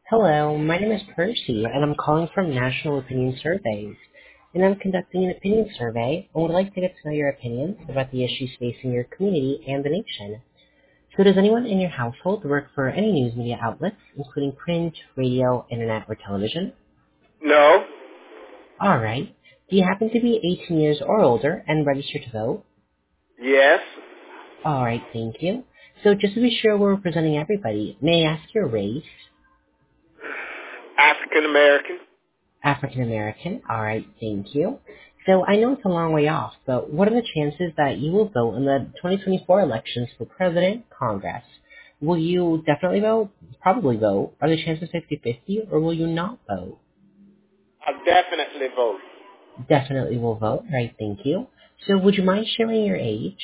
Hello, my name is Percy, and I'm calling from National Opinion Surveys. And I'm conducting an opinion survey and would like to get to know your opinions about the issues facing your community and the nation. So does anyone in your household work for any news media outlets, including print, radio, internet, or television? No. Alright. Do you happen to be 18 years or older and registered to vote? Yes. Alright, thank you. So just to be sure we're representing everybody, may I ask your race? African American. African American. All right, thank you. So I know it's a long way off, but what are the chances that you will vote in the 2024 elections for president, Congress? Will you definitely vote? Probably vote. Are the chances 50-50, or will you not vote? I'll definitely vote. Definitely will vote. All right, thank you. So would you mind sharing your age?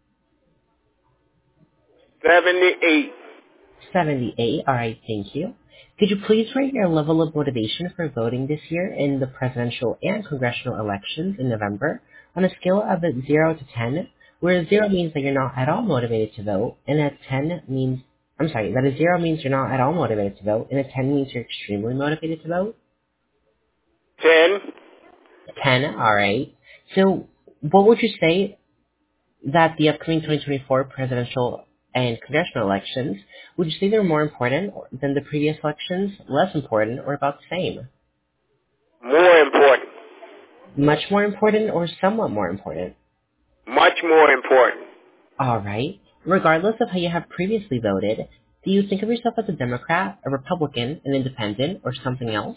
78. 78. All right, thank you. Could you please rate your level of motivation for voting this year in the presidential and congressional elections in November on a scale of 0 to 10, where 0 means that you're not at all motivated to vote, and a 10 means, that a 0 means you're not at all motivated to vote, and a 10 means you're extremely motivated to vote? 10. 10, all right. So what would you say that the upcoming 2024 presidential and congressional elections, would you say they're more important than the previous elections, less important, or about the same? More important. Much more important or somewhat more important? Much more important. All right. Regardless of how you have previously voted, do you think of yourself as a Democrat, a Republican, an independent, or something else?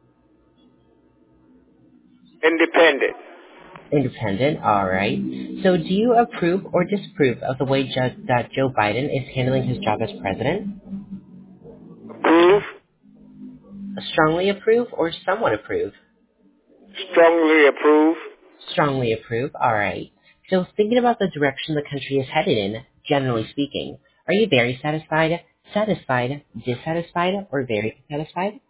Independent. Independent, all right. So do you approve or disapprove of the way that Joe Biden is handling his job as president? Approve. Strongly approve or somewhat approve? Strongly approve. Strongly approve. All right. So thinking about the direction the country is headed in, generally speaking, are you very satisfied, dissatisfied, or very dissatisfied?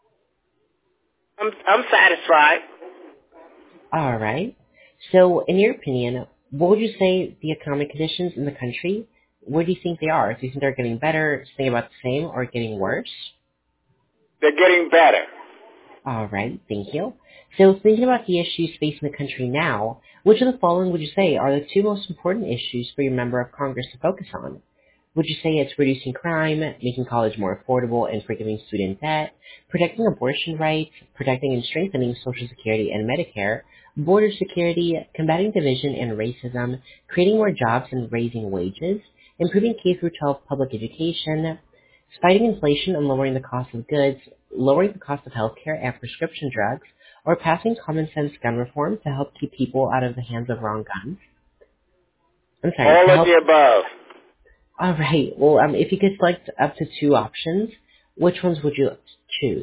I'm satisfied. All right. So in your opinion, what would you say the economic conditions in the country, where do you think they are? Do you think they're getting better, staying about the same, or getting worse? They're getting better. All right, thank you. So thinking about the issues facing the country now, which of the following would you say are the two most important issues for your member of Congress to focus on? Would you say it's reducing crime, making college more affordable and forgiving student debt, protecting abortion rights, protecting and strengthening Social Security and Medicare, border security, combating division and racism, creating more jobs and raising wages, improving K through 12 public education, fighting inflation and lowering the cost of goods, lowering the cost of healthcare and prescription drugs, or passing common sense gun reform to help keep people out of the hands of wrong guns? To All of help. the above. All right. Well, if you could select up to two options, which ones would you choose?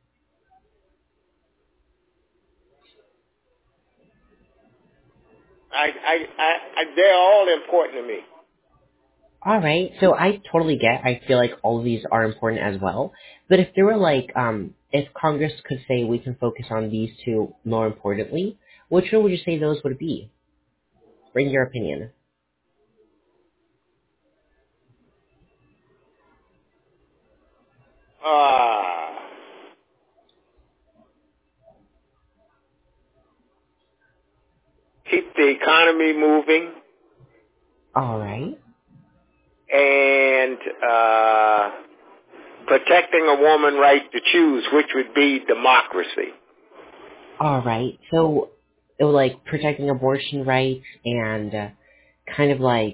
They're all important to me. All right. So I totally get. I feel like all of these are important as well. But if there were if Congress could say we can focus on these two more importantly, which one would you say those would be? In your opinion. Uh, Keep the economy moving All right. and protecting a woman's right to choose, which would be democracy. All right. So, it was like protecting abortion rights and kind of like,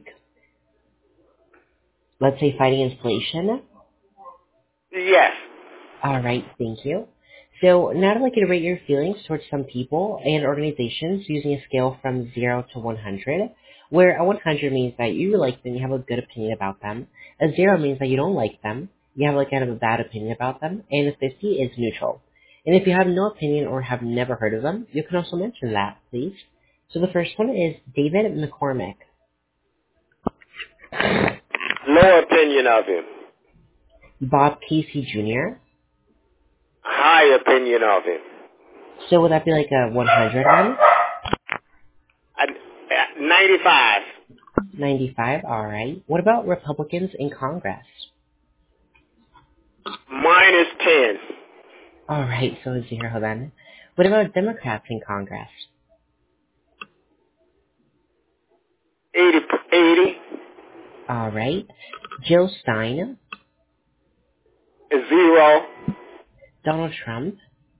let's say, fighting inflation. Yes. All right. Thank you. So now I'd like you to rate your feelings towards some people and organizations using a scale from 0 to 100, where a 100 means that you really like them, you have a good opinion about them. A 0 means that you don't like them, you have like kind of a bad opinion about them, and a 50 is neutral. And if you have no opinion or have never heard of them, you can also mention that, please. So the first one is David McCormick. No opinion of him. Bob Casey Jr. High opinion of him. So would that be like a 100 one? 95. 95, alright. What about Republicans in Congress? -. -10. All right, so a 0 then. What about Democrats in Congress? 80. All right. Jill Stein, 0. Donald Trump,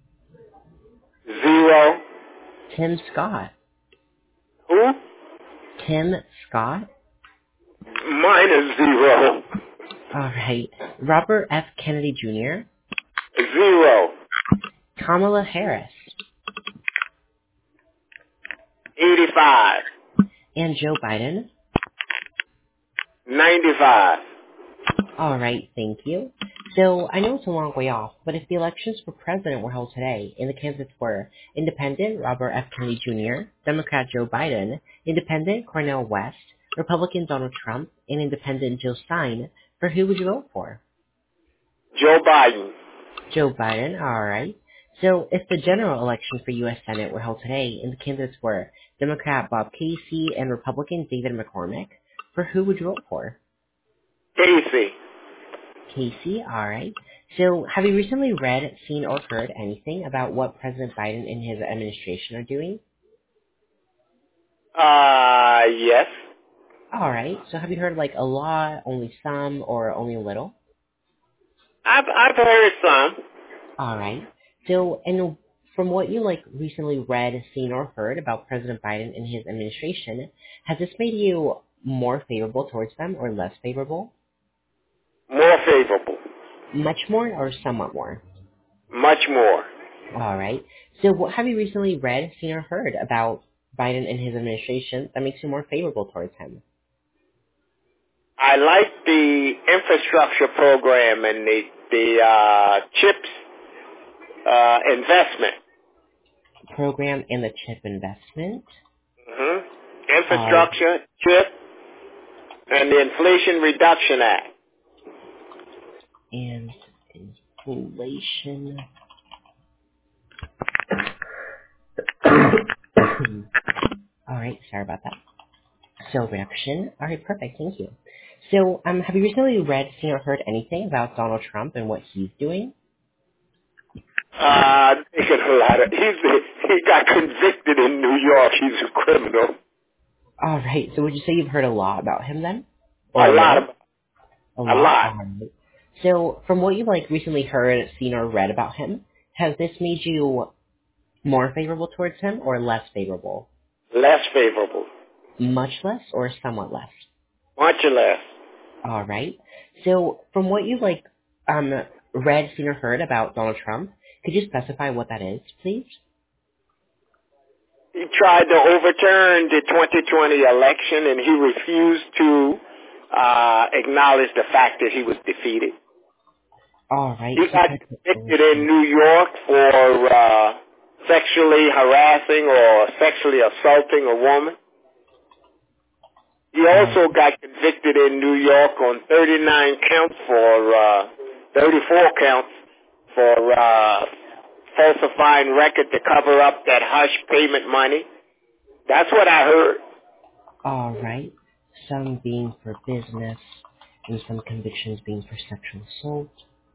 0. Tim Scott. Who? Tim Scott. -0. All right. Robert F. Kennedy Jr., 0. Kamala Harris, 85. and Joe Biden. 95. All right, thank you. So I know it's a long way off, but if the elections for president were held today and the candidates were Independent Robert F. Kennedy Jr., Democrat Joe Biden, Independent Cornel West, Republican Donald Trump, and Independent Jill Stein, for who would you vote for? Joe Biden. Joe Biden, all right. So if the general election for U.S. Senate were held today and the candidates were Democrat Bob Casey and Republican David McCormick, for who would you vote for? Casey. Casey, all right. So have you recently read, seen, or heard anything about what President Biden and his administration are doing? Yes. All right. So have you heard like a lot, only some, or only a little? I've heard some. All right. So, and from what you like recently read, seen, or heard about President Biden and his administration, has this made you more favorable towards them or less favorable? More favorable. Much more or somewhat more? Much more. All right. So what have you recently read, seen, or heard about Biden and his administration that makes you more favorable towards him? I like the infrastructure program and the CHIPS investment. Program and the chip investment. Infrastructure, CHIP, and the Inflation Reduction Act. And inflation. All right, sorry about that. So reduction. All right, perfect. Thank you. So, have you recently read, seen, or heard anything about Donald Trump and what he's doing? Taking a lot of. He got convicted in New York. He's a criminal. All right. So, would you say you've heard a lot about him then? A lot. All right. So, from what you've like recently heard, seen, or read about him, has this made you more favorable towards him or less favorable? Less favorable. Much less or somewhat less? Much less. All right. So, from what you've like read, seen, or heard about Donald Trump, could you specify what that is, please? He tried to overturn the 2020 election, and he refused to acknowledge the fact that he was defeated. All right. He got convicted in New York for sexually harassing or sexually assaulting a woman. He also got convicted in New York on 34 counts for falsifying record to cover up that hush payment money. That's what I heard. All right. Some being for business and some convictions being for sexual assault.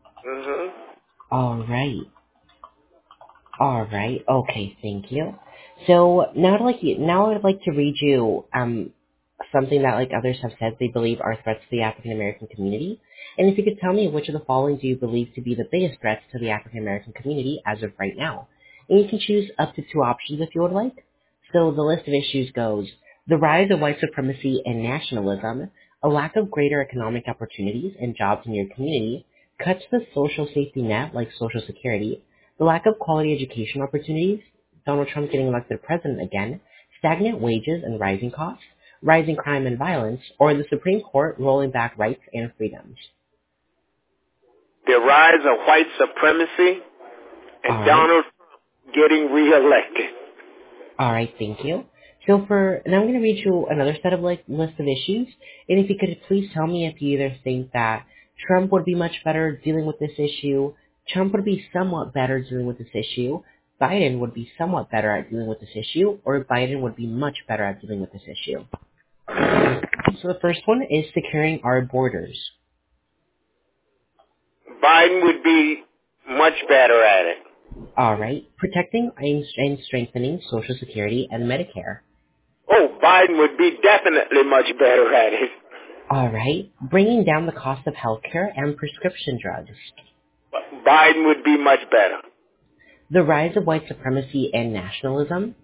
All right. All right. Okay. Thank you. So now I'd like to read you something that like others have said they believe are threats to the African American community. And if you could tell me which of the following do you believe to be the biggest threats to the African American community as of right now. And you can choose up to 2 options if you would like. So the list of issues goes: the rise of white supremacy and nationalism, a lack of greater economic opportunities and jobs in your community, cuts to the social safety net like Social Security, the lack of quality education opportunities, Donald Trump getting elected president again, stagnant wages and rising costs, rising crime and violence, or the Supreme Court rolling back rights and freedoms. The rise of white supremacy and Donald Trump getting reelected. All right, thank you. So now I'm going to read you another set of list of issues, and if you could please tell me if you either think that Trump would be much better dealing with this issue, Trump would be somewhat better dealing with this issue, Biden would be somewhat better at dealing with this issue, or Biden would be much better at dealing with this issue. So the first one is securing our borders. Biden would be much better at it. All right. Protecting and strengthening Social Security and Medicare. Oh, Biden would be definitely much better at it. All right. Bringing down the cost of healthcare and prescription drugs. Biden would be much better. The rise of white supremacy and nationalism.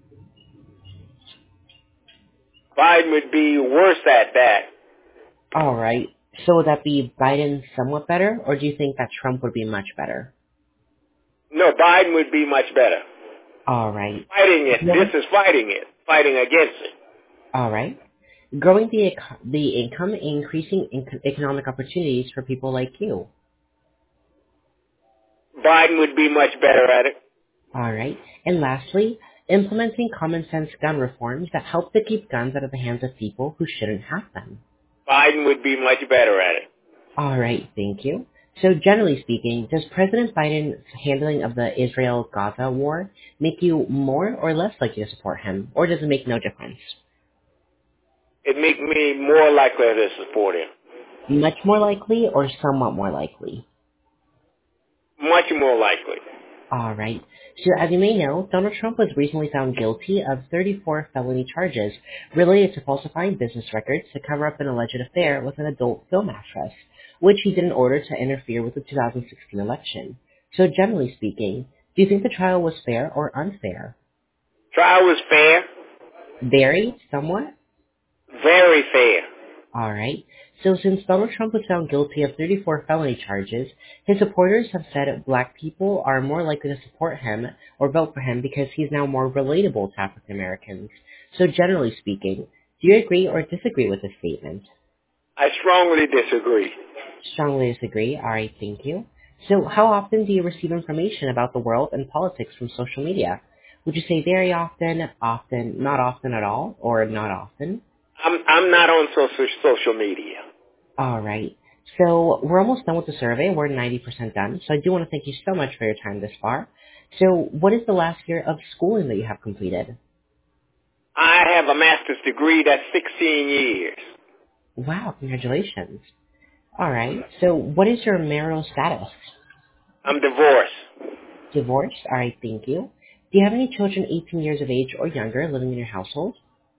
Biden would be worse at that. All right. So would that be Biden somewhat better, or do you think that Trump would be much better? No, Biden would be much better. All right. Fighting it. This is fighting it. Fighting against it. All right. Growing the income, increasing economic opportunities for people like you. Biden would be much better at it. All right. And lastly, implementing common sense gun reforms that help to keep guns out of the hands of people who shouldn't have them. Biden would be much better at it. All right. Thank you. So generally speaking, does President Biden's handling of the Israel-Gaza war make you more or less likely to support him, or does it make no difference? It makes me more likely to support him. Much more likely or somewhat more likely? Much more likely. All right. So as you may know, Donald Trump was recently found guilty of 34 felony charges related to falsifying business records to cover up an alleged affair with an adult film actress, which he did in order to interfere with the 2016 election. So generally speaking, do you think the trial was fair or unfair? Trial was fair. Very, somewhat? Very fair. All right. So since Donald Trump was found guilty of 34 felony charges, his supporters have said black people are more likely to support him or vote for him because he's now more relatable to African Americans. So generally speaking, do you agree or disagree with this statement? I strongly disagree. Strongly disagree. All right, thank you. So how often do you receive information about the world and politics from social media? Would you say very often, often, not often at all, or not often? I'm not on social media. All right. So we're almost done with the survey. We're 90% done. So I do want to thank you so much for your time this far. So what is the last year of schooling that you have completed? I have a master's degree. That's 16 years. Wow, congratulations. All right. So what is your marital status? I'm divorced. Divorced? All right, thank you. Do you have any children 18 years of age or younger living in your household?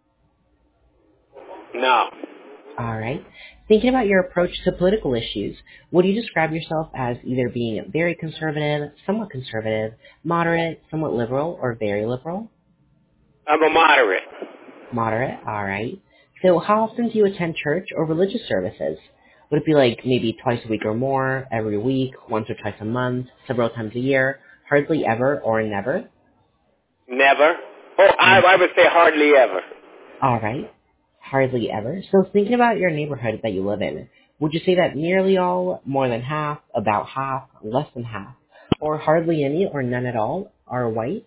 No. All right. Thinking about your approach to political issues, would you describe yourself as either being very conservative, moderate, somewhat liberal, or very liberal? I'm a moderate. Moderate, all right. So how often do you attend church or religious services? Would it be like maybe twice a week or more, every week, once or twice a month, several times a year, hardly ever, or never? Never. Oh, I would say hardly ever. All right. Hardly ever. So thinking about your neighborhood that you live in, would you say that nearly all, more than half, about half, less than half, or hardly any or none at all are white?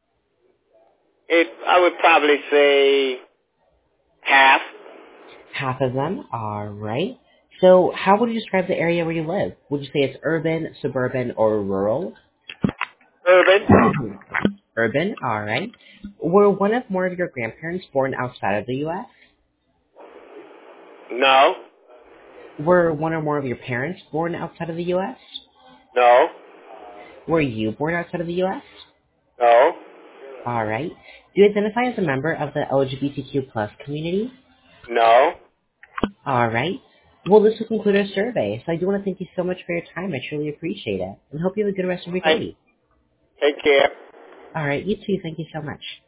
I would probably say half. Half of them? All right. So how would you describe the area where you live? Would you say it's urban, suburban, or rural? Urban. Urban, all right. Were one of more of your grandparents born outside of the U.S.? No. Were one or more of your parents born outside of the U.S.? No. Were you born outside of the U.S.? No. All right. Do you identify as a member of the LGBTQ plus community? No. All right. Well, this will conclude our survey, so I do want to thank you so much for your time. I truly appreciate it, and hope you have a good rest of your day. Take care. All right. You too. Thank you so much.